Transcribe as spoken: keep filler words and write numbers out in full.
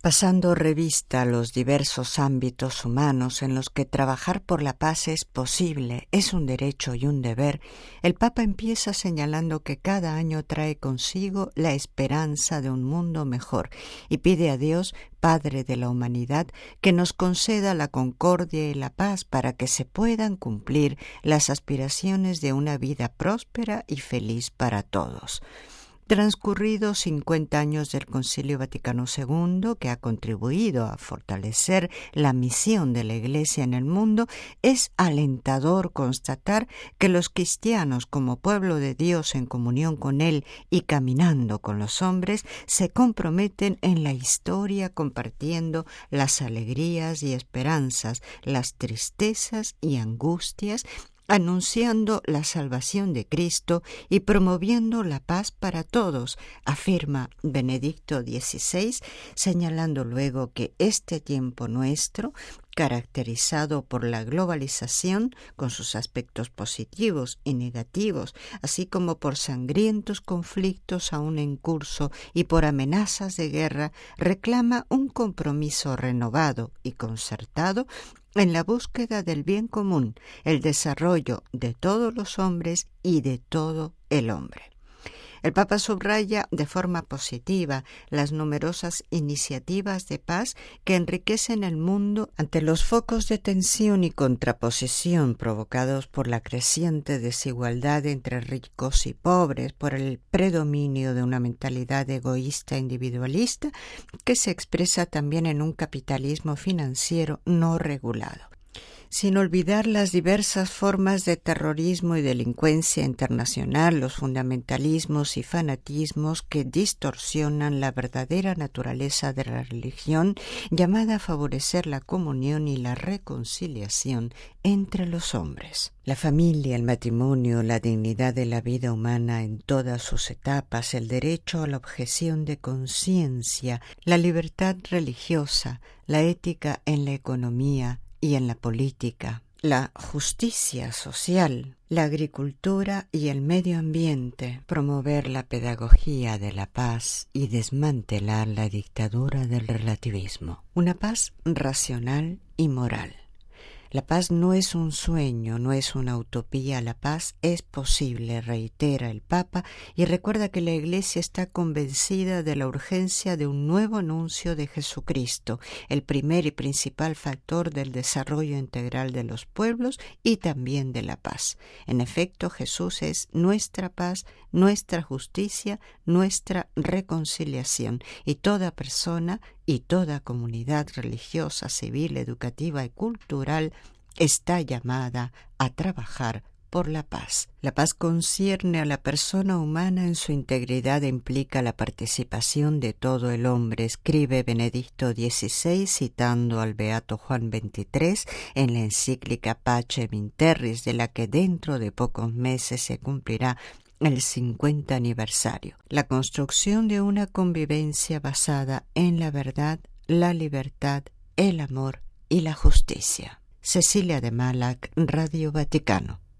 Pasando revista a los diversos ámbitos humanos en los que trabajar por la paz es posible, es un derecho y un deber, el Papa empieza señalando que cada año trae consigo la esperanza de un mundo mejor y pide a Dios, Padre de la humanidad, que nos conceda la concordia y la paz para que se puedan cumplir las aspiraciones de una vida próspera y feliz para todos. Transcurridos cincuenta años del Concilio Vaticano segundo, que ha contribuido a fortalecer la misión de la Iglesia en el mundo, es alentador constatar que los cristianos, como pueblo de Dios en comunión con Él y caminando con los hombres, se comprometen en la historia compartiendo las alegrías y esperanzas, las tristezas y angustias, anunciando la salvación de Cristo y promoviendo la paz para todos, afirma Benedicto dieciséis, señalando luego que este tiempo nuestro, caracterizado por la globalización, con sus aspectos positivos y negativos, así como por sangrientos conflictos aún en curso y por amenazas de guerra, reclama un compromiso renovado y concertado en la búsqueda del bien común, el desarrollo de todos los hombres y de todo el hombre. El Papa subraya de forma positiva las numerosas iniciativas de paz que enriquecen el mundo ante los focos de tensión y contraposición provocados por la creciente desigualdad entre ricos y pobres, por el predominio de una mentalidad egoísta e individualista que se expresa también en un capitalismo financiero no regulado. Sin olvidar las diversas formas de terrorismo y delincuencia internacional, los fundamentalismos y fanatismos que distorsionan la verdadera naturaleza de la religión, llamada a favorecer la comunión y la reconciliación entre los hombres. La familia, el matrimonio, la dignidad de la vida humana en todas sus etapas, el derecho a la objeción de conciencia, la libertad religiosa, la ética en la economía y en la política, la justicia social, la agricultura y el medio ambiente, promover la pedagogía de la paz y desmantelar la dictadura del relativismo. Una paz racional y moral. La paz no es un sueño, no es una utopía, la paz es posible, reitera el Papa, y recuerda que la Iglesia está convencida de la urgencia de un nuevo anuncio de Jesucristo, el primer y principal factor del desarrollo integral de los pueblos y también de la paz. En efecto, Jesús es nuestra paz, nuestra justicia, nuestra reconciliación, y toda persona y toda comunidad religiosa, civil, educativa y cultural está llamada a trabajar por la paz. La paz concierne a la persona humana en su integridad e implica la participación de todo el hombre, escribe Benedicto dieciséis citando al Beato Juan veintitrés en la encíclica Pacem in Terris, de la que dentro de pocos meses se cumplirá el cincuenta aniversario. La construcción de una convivencia basada en la verdad, la libertad, el amor y la justicia. Cecilia de Malac, Radio Vaticano.